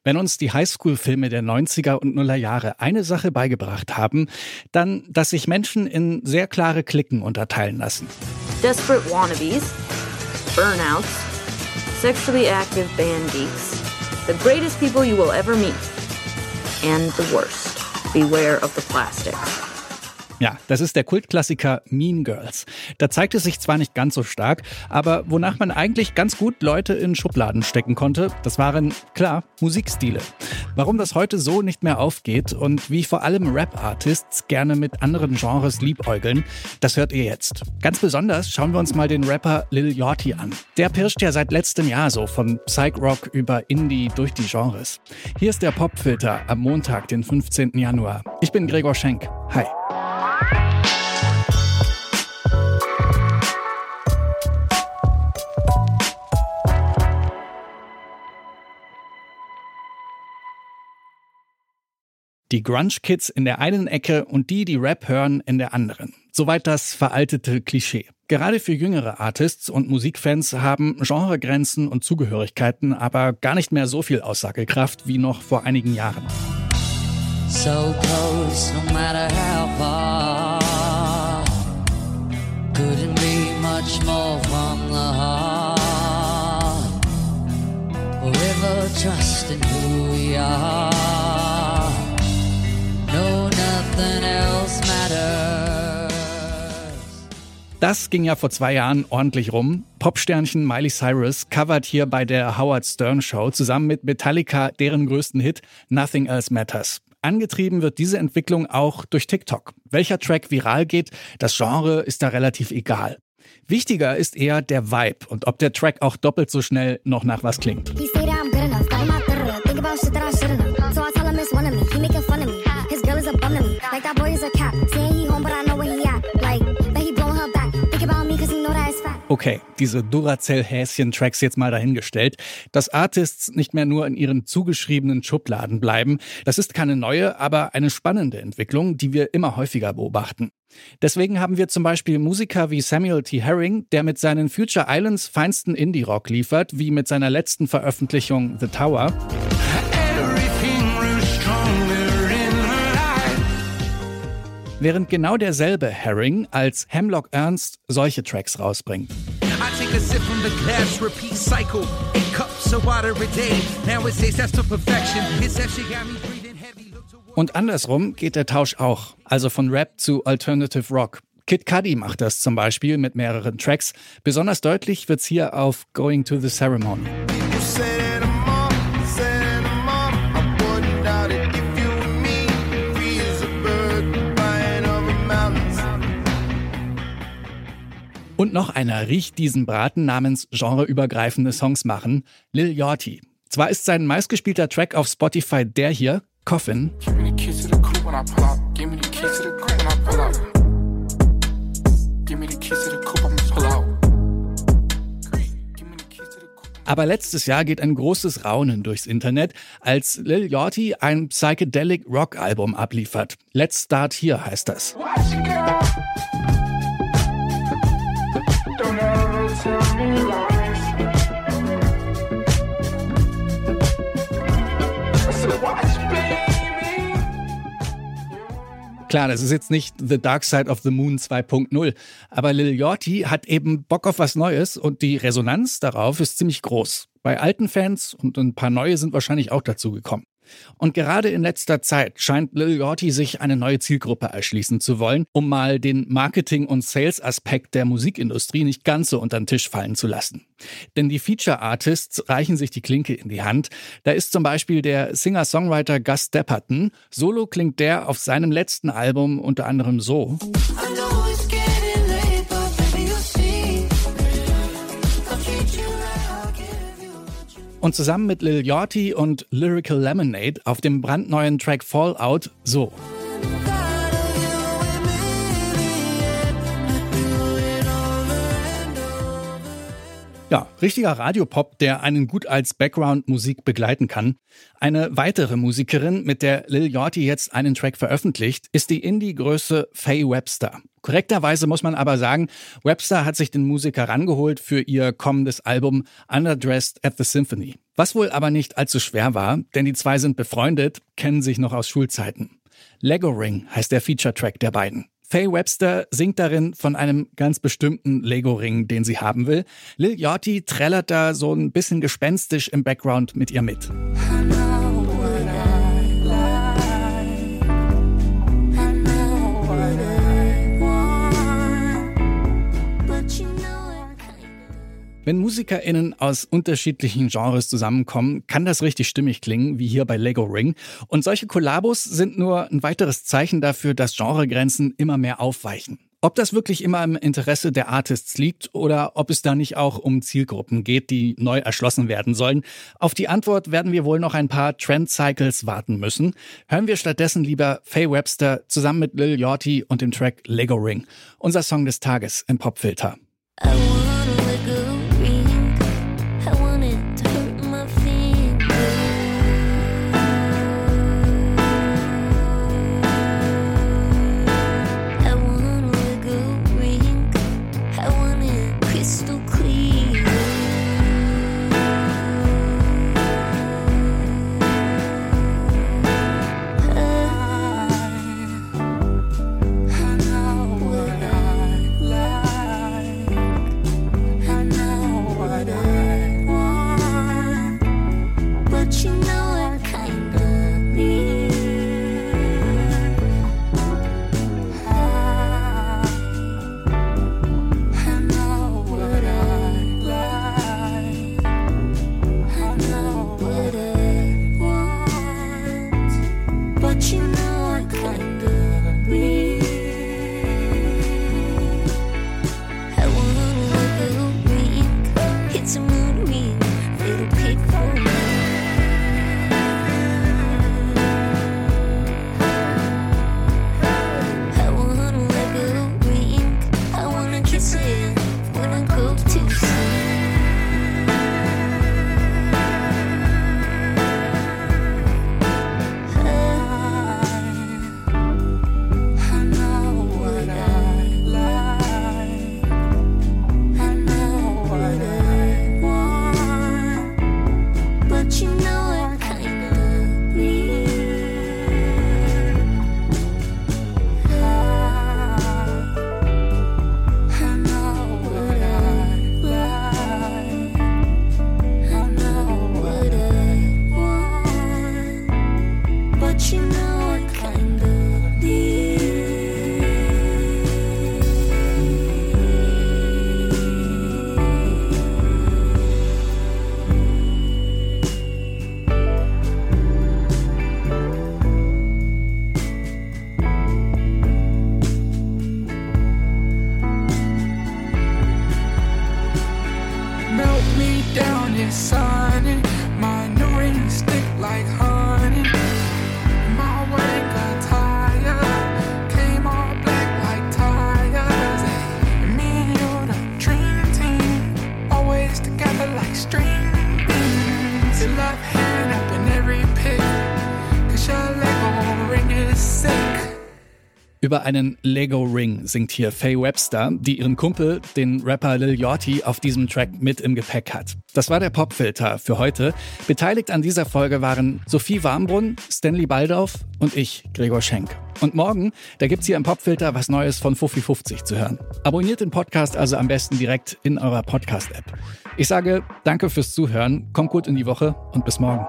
Wenn uns die Highschool-Filme der 90er und Nuller Jahre eine Sache beigebracht haben, dann, dass sich Menschen in sehr klare Cliquen unterteilen lassen. Desperate wannabes, burnouts, sexually active band geeks, the greatest people you will ever meet, and the worst. Beware of the plastics. Ja, das ist der Kultklassiker Mean Girls. Da zeigt es sich zwar nicht ganz so stark, aber wonach man eigentlich ganz gut Leute in Schubladen stecken konnte, das waren, klar, Musikstile. Warum das heute so nicht mehr aufgeht und wie vor allem Rap-Artists gerne mit anderen Genres liebäugeln, das hört ihr jetzt. Ganz besonders schauen wir uns mal den Rapper Lil Yachty an. Der pirscht ja seit letztem Jahr so von Psych-Rock über Indie durch die Genres. Hier ist der Popfilter am Montag, den 15. Januar. Ich bin Gregor Schenk. Hi. Die Grunge-Kids in der einen Ecke und die Rap hören, in der anderen. Soweit das veraltete Klischee. Gerade für jüngere Artists und Musikfans haben Genregrenzen und Zugehörigkeiten aber gar nicht mehr so viel Aussagekraft wie noch vor einigen Jahren. So close, no matter how far. Couldn't be much more from the heart. Forever trusting who we are. No, nothing else matters. Das ging ja vor 2 Jahren ordentlich rum. Popsternchen Miley Cyrus covert hier bei der Howard Stern Show zusammen mit Metallica deren größten Hit Nothing Else Matters. Angetrieben wird diese Entwicklung auch durch TikTok. Welcher Track viral geht, das Genre ist da relativ egal. Wichtiger ist eher der Vibe und ob der Track auch doppelt so schnell noch nach was klingt. Okay, diese Duracell-Häschen-Tracks jetzt mal dahingestellt. Dass Artists nicht mehr nur in ihren zugeschriebenen Schubladen bleiben, das ist keine neue, aber eine spannende Entwicklung, die wir immer häufiger beobachten. Deswegen haben wir zum Beispiel Musiker wie Samuel T. Herring, der mit seinen Future Islands feinsten Indie-Rock liefert, wie mit seiner letzten Veröffentlichung The Tower. Während genau derselbe Herring als Hemlock Ernst solche Tracks rausbringt. Und andersrum geht der Tausch auch, also von Rap zu Alternative Rock. Kid Cudi macht das zum Beispiel mit mehreren Tracks. Besonders deutlich wird's hier auf Going to the Ceremony. Und noch einer riecht diesen Braten namens genreübergreifende Songs machen, Lil Yachty. Zwar ist sein meistgespielter Track auf Spotify der hier, Coffin. Aber letztes Jahr geht ein großes Raunen durchs Internet, als Lil Yachty ein Psychedelic Rock Album abliefert. Let's Start Here heißt das. Klar, das ist jetzt nicht The Dark Side of the Moon 2.0, aber Lil Yachty hat eben Bock auf was Neues und die Resonanz darauf ist ziemlich groß. Bei alten Fans und ein paar neue sind wahrscheinlich auch dazu gekommen. Und gerade in letzter Zeit scheint Lil Yachty sich eine neue Zielgruppe erschließen zu wollen, um mal den Marketing- und Sales-Aspekt der Musikindustrie nicht ganz so unter den Tisch fallen zu lassen. Denn die Feature-Artists reichen sich die Klinke in die Hand. Da ist zum Beispiel der Singer-Songwriter Gus Dapperton. Solo klingt der auf seinem letzten Album unter anderem so. Und zusammen mit Lil Yachty und Lyrical Lemonade auf dem brandneuen Track Fallout so. Ja, richtiger Radiopop, der einen gut als Background-Musik begleiten kann. Eine weitere Musikerin, mit der Lil Yachty jetzt einen Track veröffentlicht, ist die Indie-Größe Faye Webster. Korrekterweise muss man aber sagen, Webster hat sich den Musiker rangeholt für ihr kommendes Album Underdressed at the Symphony. Was wohl aber nicht allzu schwer war, denn die zwei sind befreundet, kennen sich noch aus Schulzeiten. Lego Ring heißt der Feature-Track der beiden. Faye Webster singt darin von einem ganz bestimmten Lego-Ring, den sie haben will. Lil Yachty trällert da so ein bisschen gespenstisch im Background mit ihr mit. Wenn MusikerInnen aus unterschiedlichen Genres zusammenkommen, kann das richtig stimmig klingen, wie hier bei Lego Ring. Und solche Kollabos sind nur ein weiteres Zeichen dafür, dass Genregrenzen immer mehr aufweichen. Ob das wirklich immer im Interesse der Artists liegt oder ob es da nicht auch um Zielgruppen geht, die neu erschlossen werden sollen, auf die Antwort werden wir wohl noch ein paar Trend-Cycles warten müssen. Hören wir stattdessen lieber Faye Webster zusammen mit Lil Yachty und dem Track Lego Ring. Unser Song des Tages im Popfilter. Über einen Lego Ring singt hier Faye Webster, die ihren Kumpel, den Rapper Lil Yachty, auf diesem Track mit im Gepäck hat. Das war der Popfilter für heute. Beteiligt an dieser Folge waren Sophie Warmbrunn, Stanley Baldauf und ich, Gregor Schenk. Und morgen, da gibt's hier im Popfilter was Neues von Fuffi50 zu hören. Abonniert den Podcast also am besten direkt in eurer Podcast-App. Ich sage danke fürs Zuhören, kommt gut in die Woche und bis morgen.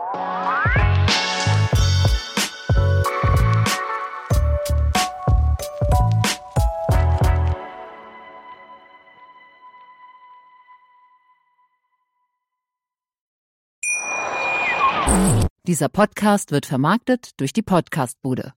Dieser Podcast wird vermarktet durch die Podcastbude.